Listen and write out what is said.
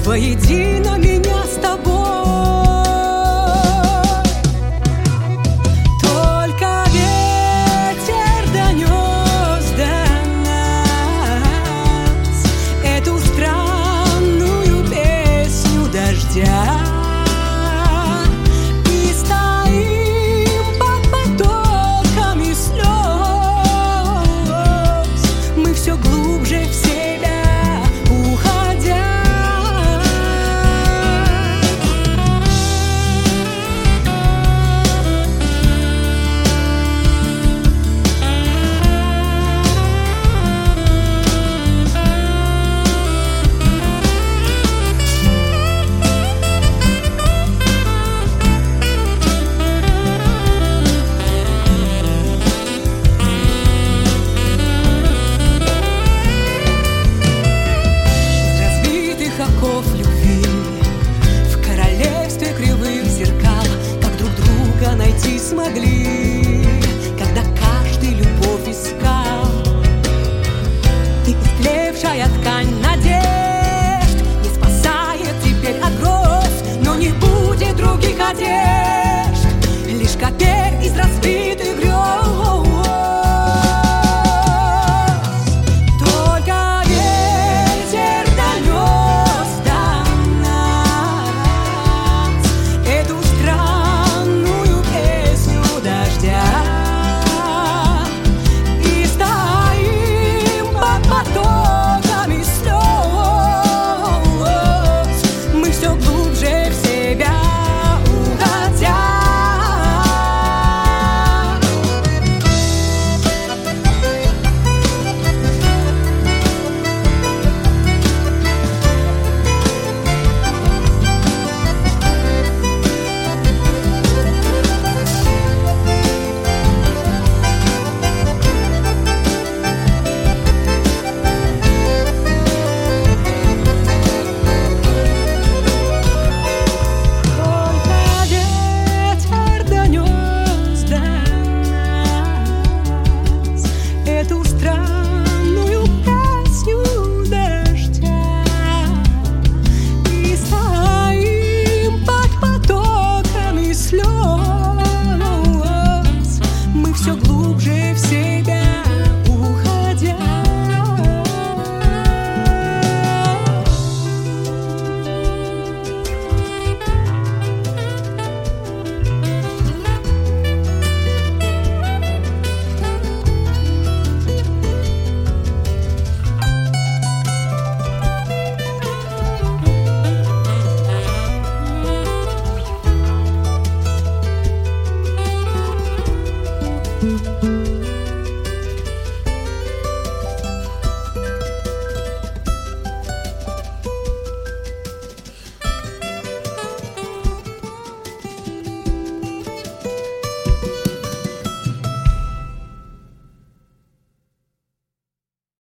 воедино меня с тобой. Только ветер донес до нас эту странную песню дождя. Смогли, когда каждый любовь искал. И истлевшая ткань надежд не спасает теперь от гроз, но не будет других одежд, лишь копель из разбитых грез. Только ветер донес до нас эту странную дождя, и стоим под потоками слез, мы все глубже в себя уходя. Все глубже в себя уходя.